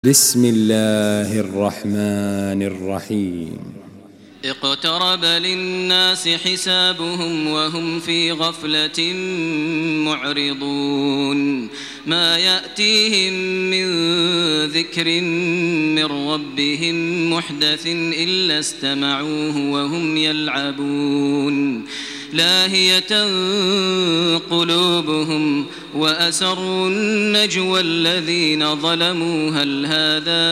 بسم الله الرحمن الرحيم. اقترب للناس حسابهم وهم في غفلة معرضون ما يأتيهم من ذكر من ربهم محدث إلا استمعوه وهم يلعبون لاهية قلوبهم وأسروا النجوى الذين ظلموا هل هذا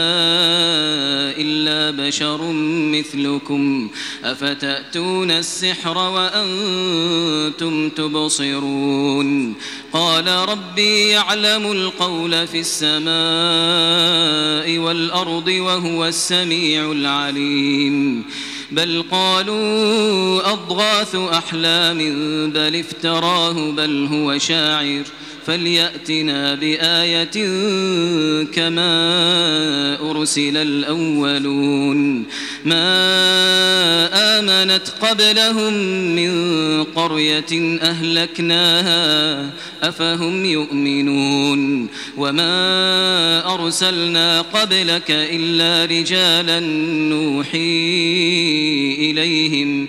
إلا بشر مثلكم أفتأتون السحر وأنتم تبصرون قال ربي يعلم القول في السماء والأرض وهو السميع العليم بل قالوا أضغاث أحلام بل افتراه بل هو شاعر فليأتنا بآية كما أرسل الأولون ما آمنت قبلهم من قرية أهلكناها أفهم يؤمنون وما أرسلنا قبلك إلا رجالا نوحي إليهم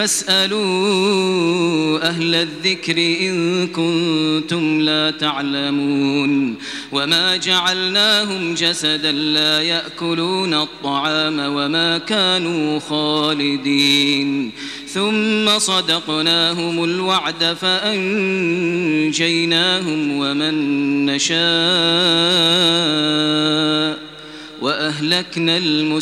فاسألوا أهل الذكر إن كنتم لا تعلمون وما جعلناهم جسدا لا يأكلون الطعام وما كانوا خالدين ثم صدقناهم الوعد فأنجيناهم ومن نشاء وأهلكنا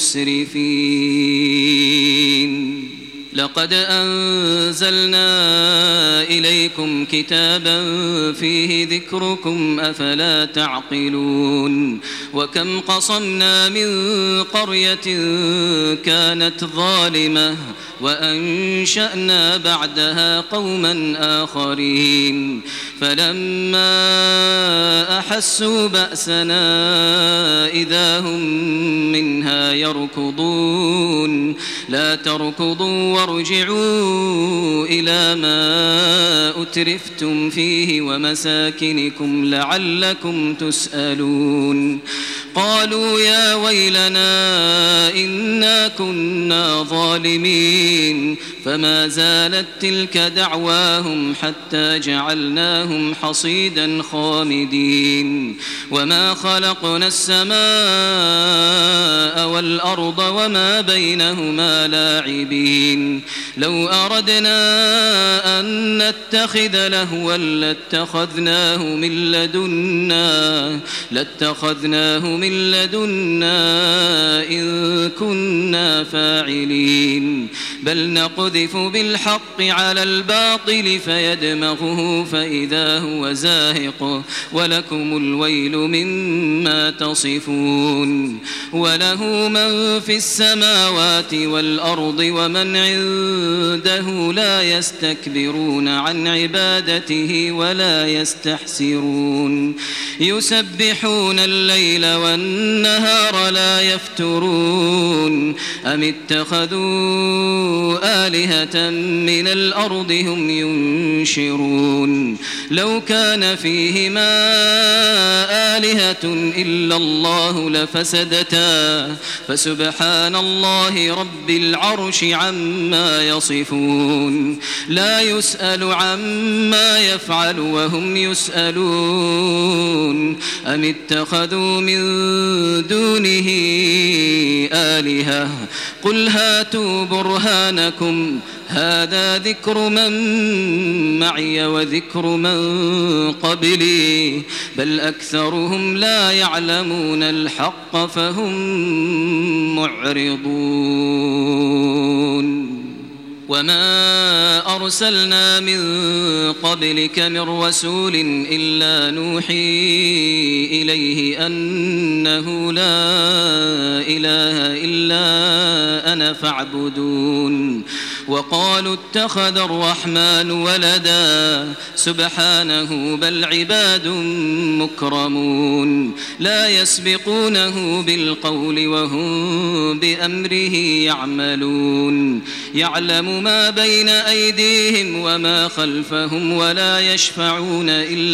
المسرفين لقد أنزلنا إليكم كتابا فيه ذكركم أفلا تعقلون وكم قصمنا من قرية كانت ظالمة وأنشأنا بعدها قوما آخرين فلما أحسوا بأسنا إذا هم منها يركضون لا تركضوا وارجعوا إلى ما أترفتم فيه ومساكنكم لعلكم تسألون قالوا يا ويلنا إنا كنا ظالمين فما زالت تلك دعواهم حتى جعلناهم حصيدا خامدين وما خلقنا السماء والأرض وما بينهما لاعبين لو أردنا أن نتخذ لهوا لاتخذناه من لدنا إن كنا فاعلين بل نقذف بالحق على الباطل فيدمغه فإذا هو زاهق ولكم الويل مما تصفون وله من في السماوات والأرض ومن عنده لا يستكبرون عن عبادته ولا يستحسرون يسبحون الليل والنهار لا يفترون أم اتخذوا آلهة من الأرض هم ينشرون لو كان فيهما آلهة إلا الله لفسدتا فسبحان الله رب العرش عما يصفون لا يسأل عما يفعل وهم يسألون أم اتخذوا من دونه آلهة قل هاتوا برهانكم هذا ذكر من معي وذكر من قبلي بل أكثرهم لا يعلمون الحق فهم معرضون وما أرسلنا من قبلك من رسول إلا نوحي إليه أنه لا إله إلا أنا فاعبدون وقالوا اتخذ الرحمن ولدا سبحانه بل عباد مكرمون لا يسبقونه بالقول وهم بأمره يعملون يعلم ما بين أيديهم وما خلفهم ولا يشفعون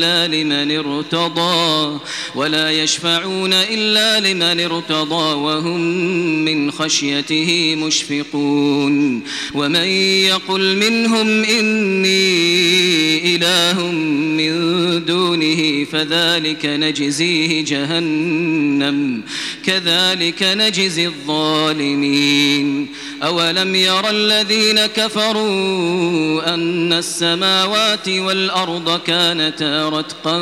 إلا لمن ارتضى وهم من خشيته مشفقون ومن يقل منهم إني إله من دونه فذلك نجزيه جهنم كذلك نجزي الظالمين أولم ير الذين كفروا أن السماوات والأرض كانتا رتقا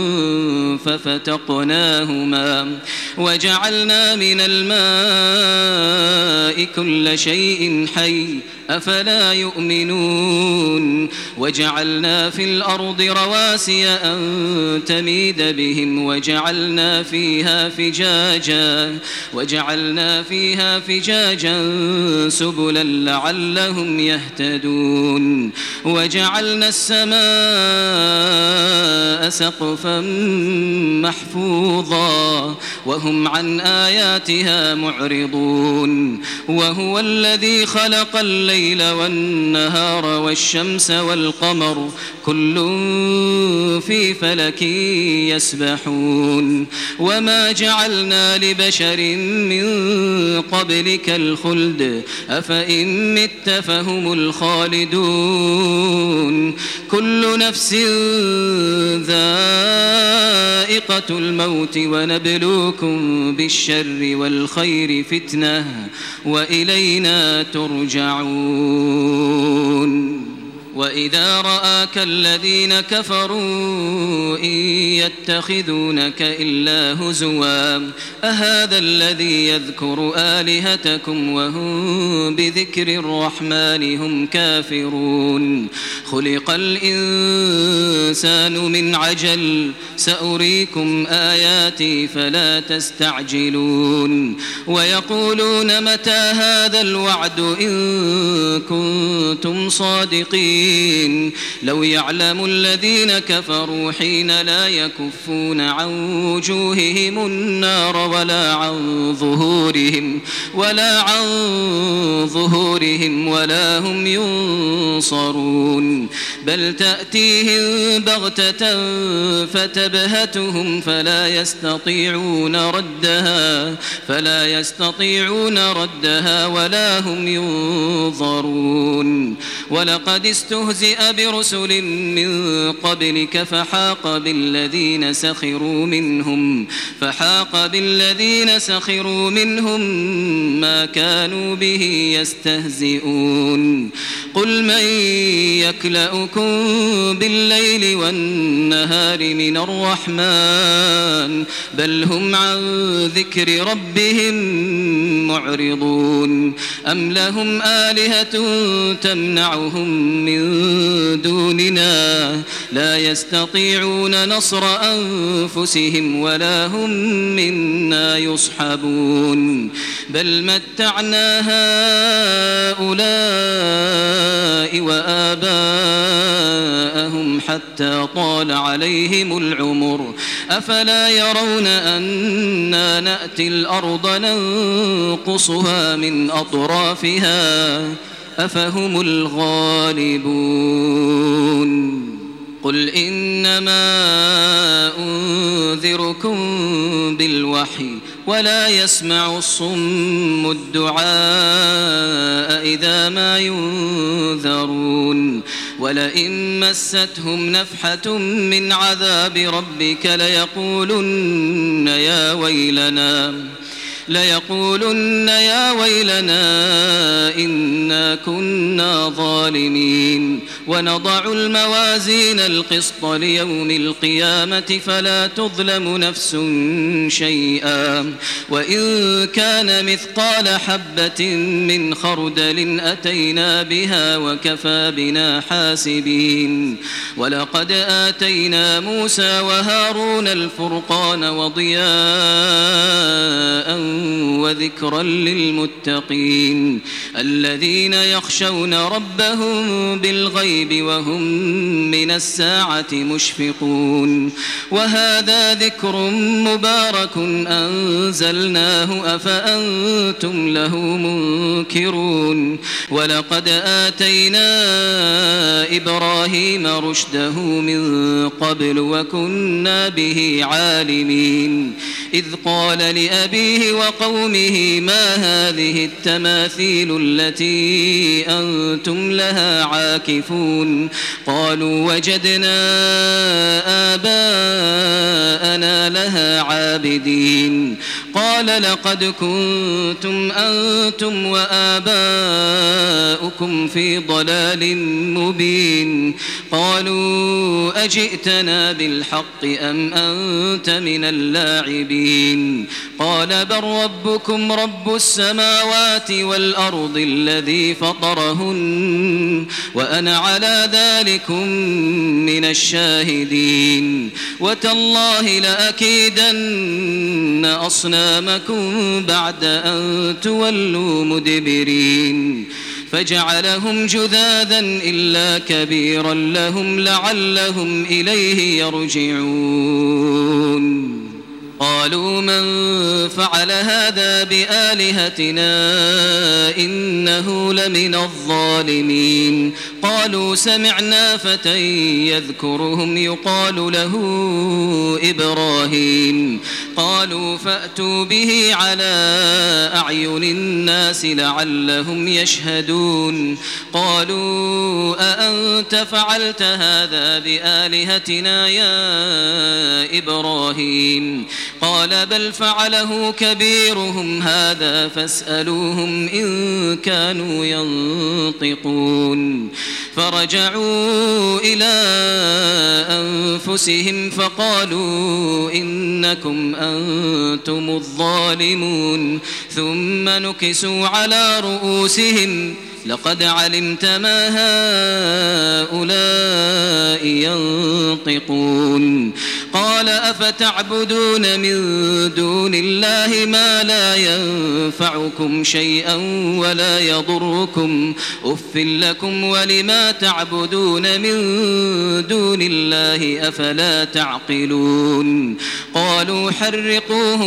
ففتقناهما وجعلنا من الماء كل شيء حي أفلا يؤمنون وجعلنا في الأرض رواسي أن تميد بهم وجعلنا فيها فجاجا سبلا لعلهم يهتدون وجعلنا السماء سقفا محفوظا وهم عن آياتها معرضون وهو الذي خلق الليل والنهار والشمس والقمر كل في فلك يسبحون وما جعلنا لبشر من قبلك الخلد أفإن مت فهم الخالدون كل نفس ذائقة الموت ونبلوكم بالشر والخير فتنة وإلينا ترجعون وإذا رآك الذين كفروا إن يتخذونك إلا هزوا أهذا الذي يذكر آلهتكم وهم بذكر الرحمن هم كافرون خلق الإنسان من عجل سأريكم آياتي فلا تستعجلون ويقولون متى هذا الوعد إن كنتم صادقين لو يعلم الذين كفروا حين لا يكفون عن وجوههم النار ولا عن ظهورهم ولا هم ينصرون بل تأتيهم بغتة فتبهتهم فلا يستطيعون ردها ولا هم ينظرون ولقد استهزئ برسل من قبلك فحاق بالذين سخروا منهم ما كانوا به يستهزئون قل من يكلؤكم بالليل والنهار من الرحمن بل هم عن ذكر ربهم معرضون أم لهم آلهة تمنعهم من دوننا لا يستطيعون نصر أنفسهم ولا هم منا يصحبون بل متعنا هؤلاء وآباءهم حتى طال عليهم العمر أفلا يرون أنا نأتي الأرض ننقصها من أطرافها أفهم الغالبون قل إنما أنذركم بالوحي ولا يسمع الصم الدعاء إذا ما ينذرون ولئن مستهم نفحة من عذاب ربك ليقولن يا ويلنا إنا كنا ظالمين ونضع الموازين القسط ليوم القيامة فلا تظلم نفس شيئا وإن كان مثقال حبة من خردل أتينا بها وكفى بنا حاسبين ولقد آتينا موسى وهارون الفرقان وضياء وذكرا للمتقين الذين يخشون ربهم بالغيب وهم من الساعة مشفقون وهذا ذكر مبارك أنزلناه أفأنتم له منكرون ولقد آتينا إبراهيم رشده من قبل وكنا به عالمين إذ قال لأبيه وقومه ما هذه التماثيل التي أنتم لها عاكفون قالوا وجدنا آباءنا لها عابدين قال لقد كنتم أنتم وآباؤكم في ضلال مبين قالوا أجئتنا بالحق أم أنت من اللاعبين قال بل ربكم رب السماوات والأرض الذي فطرهن وأنا على ذلكم من الشاهدين وتالله لأكيدن أصنامكم بعد أن تولوا مدبرين فجعلهم جذاذا إلا كبيرا لهم لعلهم إليه يرجعون قالوا من فعل هذا بآلهتنا إنه لمن الظالمين قالوا سمعنا فتى يذكرهم يقال له إبراهيم قالوا فأتوا به على أعين الناس لعلهم يشهدون قالوا أأنت فعلت هذا بآلهتنا يا إبراهيم قال بل فعله كبيرهم هذا فاسألوهم إن كانوا ينطقون فرجعوا إلى أنفسهم فقالوا إنكم أنتم الظالمون ثم نكسوا على رؤوسهم لقد علمت ما هؤلاء ينطقون قال أفتعبدون من دون الله ما لا ينفعكم شيئا ولا يضركم أف لكم ولما تعبدون من دون الله أفلا تعقلون قالوا حرقوه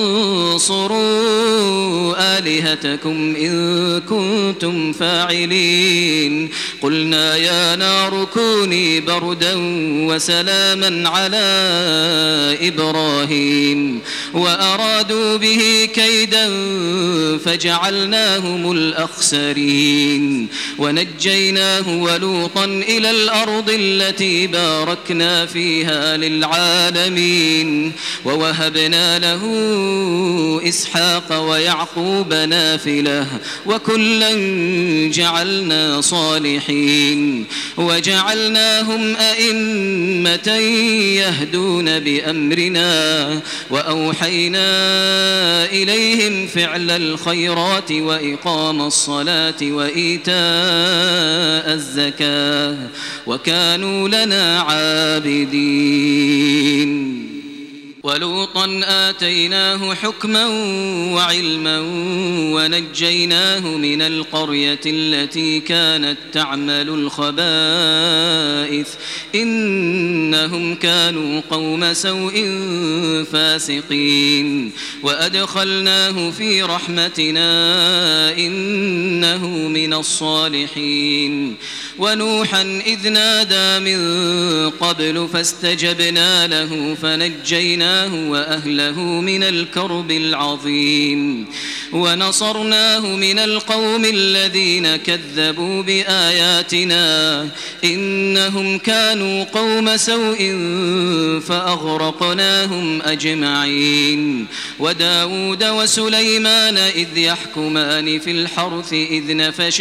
وانصروا آلهتكم إن كنتم فاعلين قلنا يا نار كوني بردا وسلاما على إبراهيم وأرادوا به كيدا فجعلناهم الأخسرين ونجيناه ولوطا إلى الأرض التي باركنا فيها للعالمين ووهبنا له إسحاق ويعقوب نافلة وكلا جعلنا صالحين وجعلناهم أئمة يهدون بأمرنا وأوحينا إليهم فعل الخيرات وإقام الصلاة وإيتاء الزكاة وكانوا لنا عابدين ولوطا آتيناه حكما وعلما ونجيناه من القرية التي كانت تعمل الخبائث إنهم كانوا قوم سوء فاسقين وأدخلناه في رحمتنا إنه من الصالحين ونوحا إذ نادى من قبل فاستجبنا له فنجيناه وأهله من الكرب العظيم ونصرناه من القوم الذين كذبوا بآياتنا إنهم كانوا قوم سوء فأغرقناهم أجمعين وداود وسليمان إذ يحكمان في الحرث إذ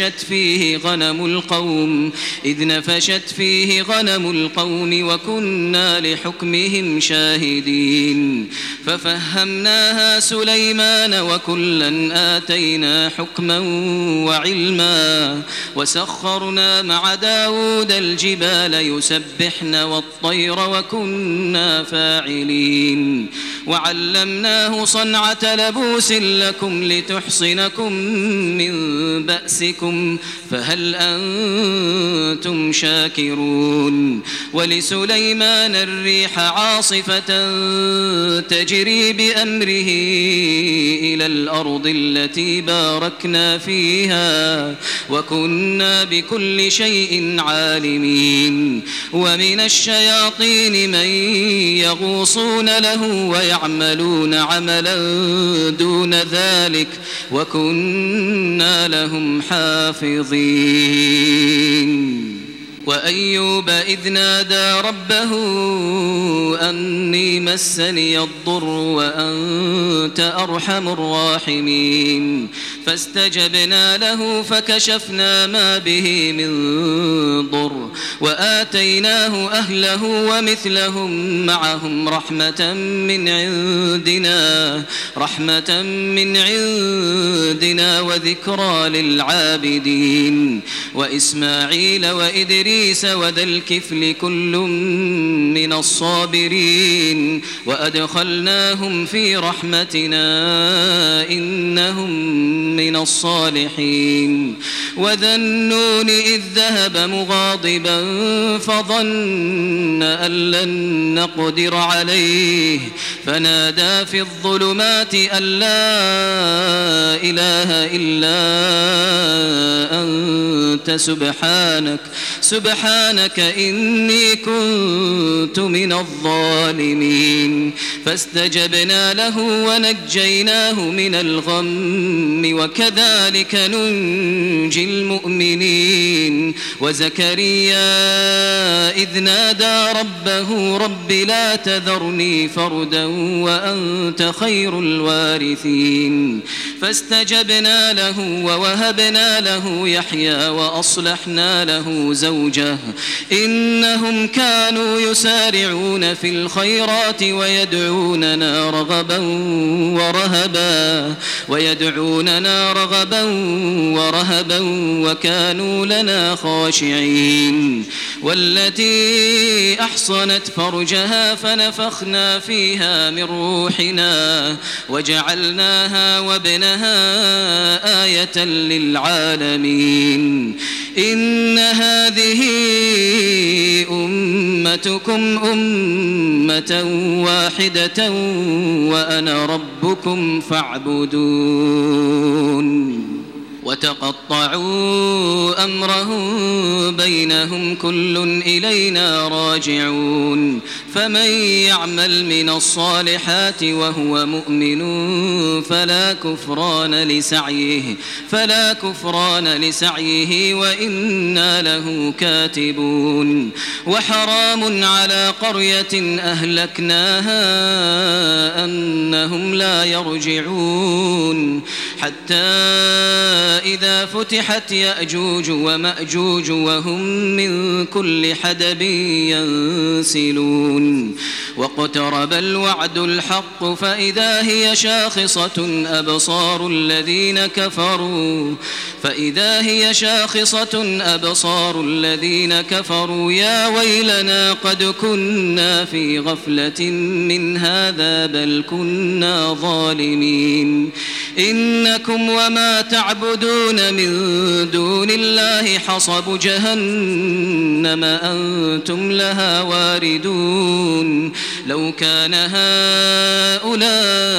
نفشت فيه غنم القوم وكنا لحكمهم شاهدين ففهمناها سليمان وكلا آتينا حكما وعلما وسخرنا مع داود الجبال يسبحن والطير وكنا فاعلين وعلمناه صنعة لبوس لكم لتحصنكم من بأسكم فهل أنتم شاكرون ولسليمان الريح عاصفة تجري بأمره إلى الأرض التي باركنا فيها وكنا بكل شيء عالمين ومن الشياطين من يغوصون له ويعملون عملا دون ذلك وكنا لهم حافظين وأيوب إذ نادى ربه أني مسني الضر وأنت أرحم الراحمين فاستجبنا له فكشفنا ما به من ضر وآتيناه أهله ومثلهم معهم رحمة من عندنا وذكرى للعابدين وإسماعيل وإدريس وذا الكفل كل من الصابرين وأدخلناهم في رحمتنا إنهم من الصالحين وذا النون إذ ذهب مغاضبا فظن أن لن نقدر عليه فنادى في الظلمات أن لا إله إلا أنت سبحانك إني كنت من الظالمين فاستجبنا له ونجيناه من الغم وكذلك ننجي المؤمنين وزكريا إذ نادى ربه رب لا تذرني فردا وأنت خير الوارثين فاستجبنا له ووهبنا له يحيى وأصلحنا له زوجه إنهم كانوا يسارعون في الخيرات ويدعوننا رغبا ورهبا وكانوا لنا خاشعين والتي أحصنت فرجها فنفخنا فيها من روحنا وجعلناها وابنها آية للعالمين إن هذه أمتكم أمة واحدة وأنا ربكم فاعبدون وتقطعوا أمرهم بينهم كل إلينا راجعون فمن يعمل من الصالحات وهو مؤمن فلا كفران لسعيه وإنا له كاتبون وحرام على قرية أهلكناها أنهم لا يرجعون حتى إذا فتحت يأجوج ومأجوج وهم من كل حدب ينسلون واقترب الوعد الحق فإذا هي شاخصة أبصار الذين كفروا يا ويلنا قد كنا في غفلة من هذا بل كنا ظالمين إنكم وما تعبدون من دون الله حصب جهنم أنتم لها واردون لو كان هؤلاء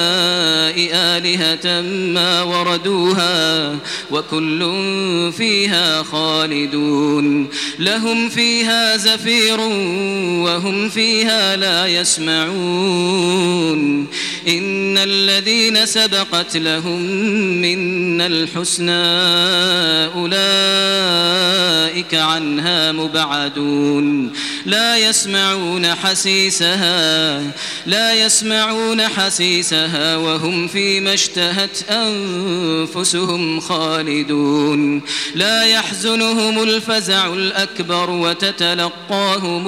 آلهة ما وردوها وكل فيها خالدون لهم فيها زفير وهم فيها لا يسمعون إن الذين سبقت لهم منا الحسنى أولئك عنها مبعدون لا يسمعون حسيسها وهم فيما اشتهت أنفسهم خالدون لا يحزنهم الفزع الأكبر وتتلقاهم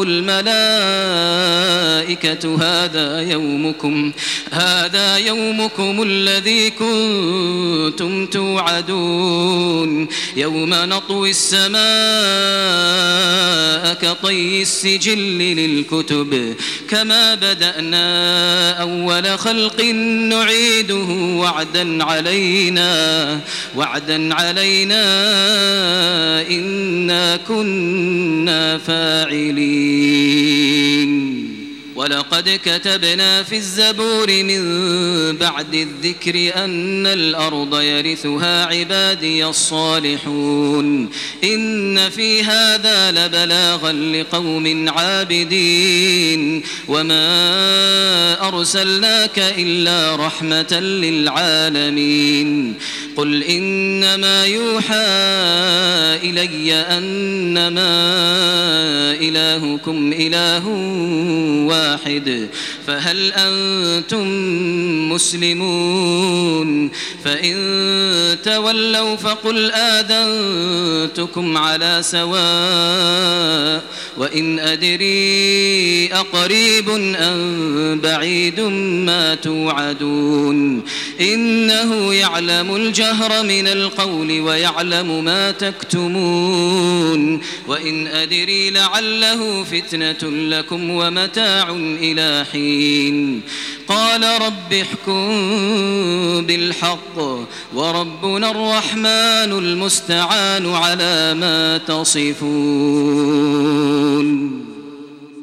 الملائكة هذا يومكم الذي كنتم كنتم توعدون يوم نطوي السماء كطي السجل للكتب كما بدأنا أول خلق نعيده وعدا علينا إنا كنا فاعلين ولقد كتبنا في الزبور من بعد الذكر أن الأرض يرثها عبادي الصالحون إن في هذا لبلاغا لقوم عابدين وما أرسلناك إلا رحمة للعالمين قل إنما يوحى إلي أنما إلهكم إله واحد فهل أنتم مسلمون فإن تولوا فقل آذنتكم على سواء وإن أدري أقريب أم بعيد ما توعدون إنه يعلم الجهر من القول ويعلم ما تكتمون وإن أدري لعله فتنة لكم ومتاع إلى حين قال رب احكم بالحق وربنا الرحمن المستعان على ما تصفون